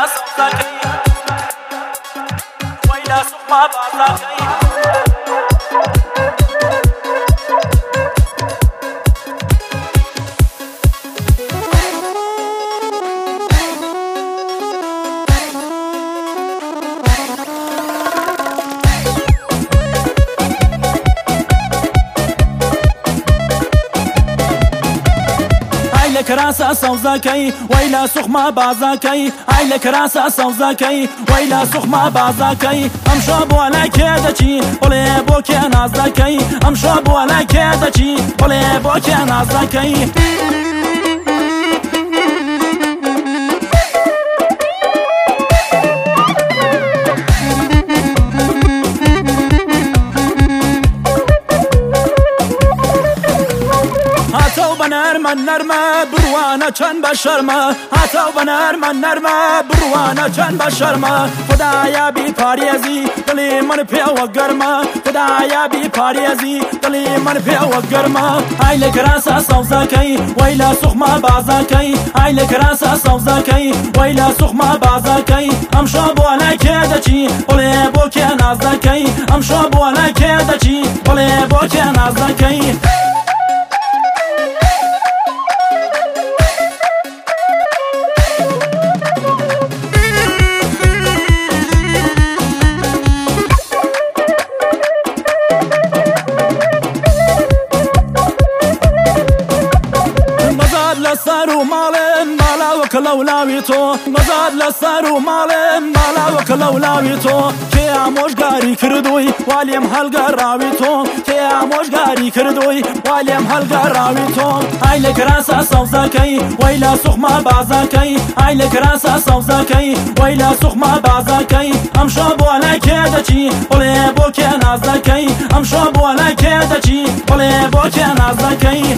كراسة صوتك ويلا سوق ما بعضك كراسة سوزاكي ويلا سوق ما بعزاكي عيل كراسة سوزاكي ويلا سوق ما بعزاكي امشاب ولا كدتي ولا بوك نازاكي امشاب ولا كدتي ولا بوك نازاكي من نرمه بروانه چند بشرمه هاتو بنر من نرمه بروانه چند بشرمه خدایا بی پاریزی دلی من پیا و گرمه خدایا بی پاریزی دلی من پیا و گرمه عیل کراسه سوزاکی ویلا سوق ما بعزاکی عیل کراسه سوزاکی ویلا سوق ما بعزاکی ام شاب ولا کدچی ولی بوک نازکی ام شاب ولا کدچی ولی بوک نازکی لسارو مالن مالا وكلولاوي تو مزاد لسارو مالن مالا وكلولاوي تو كي اموش غاري كردوي واليم هالغراوي تو كي اموش غاري كردوي واليم هالغراوي تو عيل كراسه سوزاكي ويلا سوق ما بعزاكي عيل كراسه سوزاكي ويلا سوق ما بعزاكي ام شاب ولا كدتي ولا بوك نازاكي ام شاب ولا كدتي ولا بوك نازاكي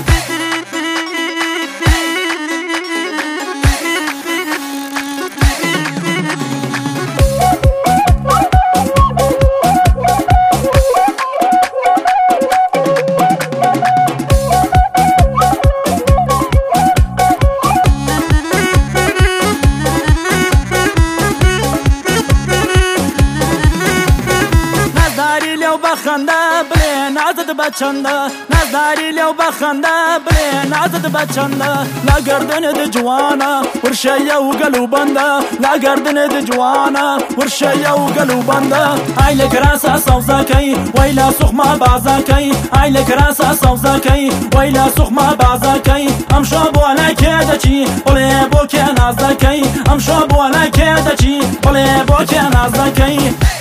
بخنده بله نازد بچنده نزداری لیو بخنده بله نازد بچنده لا گردن د جوانا ورشه و گلو بنده لا گردن د جوانا ورشه و گلو بنده عیل کراسه سوزاکی ویلا سوق ما بعزاکی عیل کراسه سوزاکی ویلا سوق ما بعزاکی ام شاب ولا کدچی ولی بوک نازکی ام شاب ولا کدچی ولی بوک نازکی